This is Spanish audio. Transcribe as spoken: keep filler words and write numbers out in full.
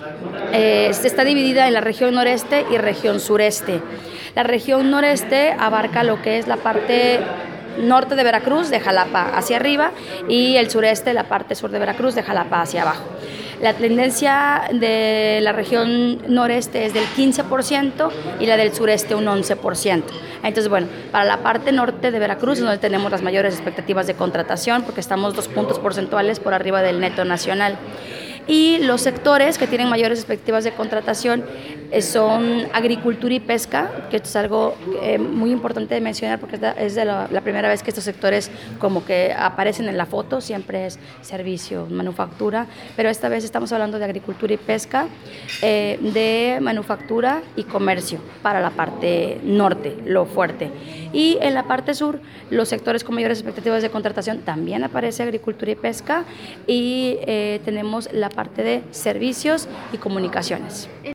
eh, está dividida en la región noreste y región sureste. La región noreste abarca lo que es la parte norte de Veracruz, de Jalapa hacia arriba, y el sureste, la parte sur de Veracruz, de Jalapa hacia abajo. La tendencia de la región noreste es del quince por ciento y la del sureste un once por ciento. Entonces, bueno, para la parte norte de Veracruz es donde tenemos las mayores expectativas de contratación, porque estamos dos puntos porcentuales por arriba del neto nacional. Y los sectores que tienen mayores expectativas de contratación eh, son agricultura y pesca, que esto es algo eh, muy importante de mencionar porque es, de, es de la, la primera vez que estos sectores como que aparecen en la foto, siempre es servicio, manufactura, pero esta vez estamos hablando de agricultura y pesca, eh, de manufactura y comercio para la parte norte, lo fuerte. Y en la parte sur, los sectores con mayores expectativas de contratación también aparece agricultura y pesca, y eh, tenemos la parte de servicios y comunicaciones.